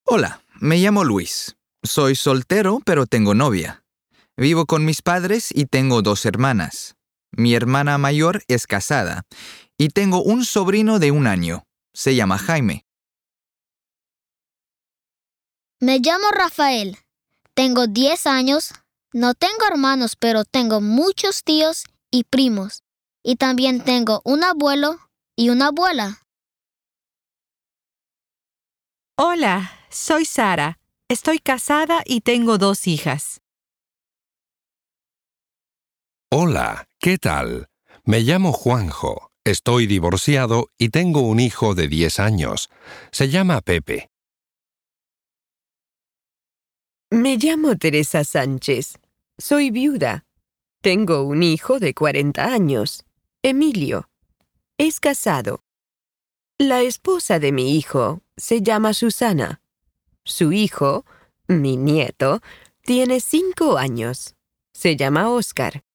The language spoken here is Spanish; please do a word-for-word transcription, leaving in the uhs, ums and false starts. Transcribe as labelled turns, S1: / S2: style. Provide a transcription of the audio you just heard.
S1: Hola, me llamo Luis. Soy soltero, pero tengo novia. Vivo con mis padres y tengo dos hermanas. Mi hermana mayor es casada y tengo un sobrino de un año. Se llama Jaime.
S2: Me llamo Rafael. Tengo diez años. No tengo hermanos, pero tengo muchos tíos y primos. Y también tengo un abuelo y una abuela.
S3: Hola, soy Sara. Estoy casada y tengo dos hijas.
S4: Hola, ¿qué tal? Me llamo Juanjo. Estoy divorciado y tengo un hijo de diez años. Se llama Pepe.
S5: Me llamo Teresa Sánchez. Soy viuda. Tengo un hijo de cuarenta años, Emilio. Es casado. La esposa de mi hijo se llama Susana. Su hijo, mi nieto, tiene cinco años. Se llama Oscar.